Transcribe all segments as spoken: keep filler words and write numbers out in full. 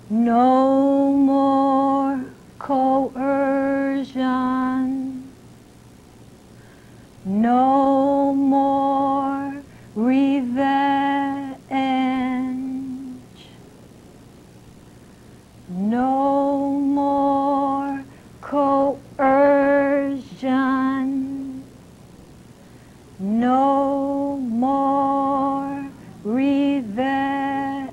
No more coercion. No more revenge. No more coercion. No more revenge.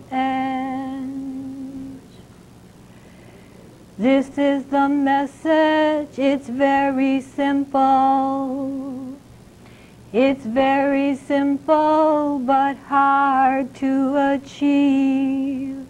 This is the message. It's very simple. It's very simple but hard to achieve.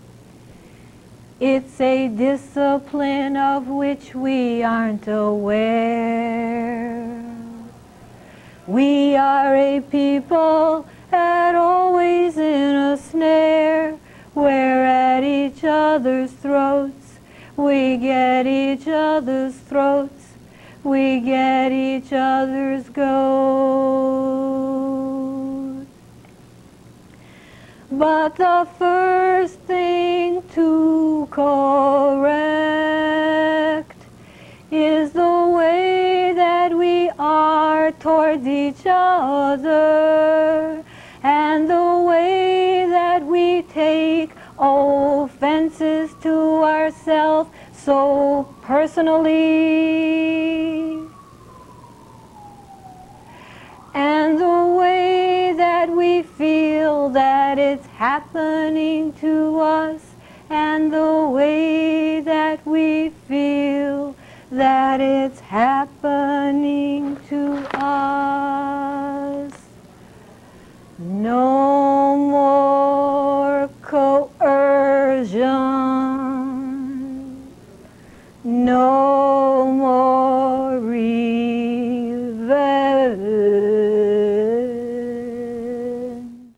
It's a discipline of which we aren't aware. We are a people that always in a snare. We're at each other's throats. We get each other's throats. We get each other's goat. But the first thing to correct is the way that we are towards each other, and the way that we take offenses to ourselves so personally, and the way that we feel that it's happening to us, and the way that we feel that it's happening to us. No more coercion. No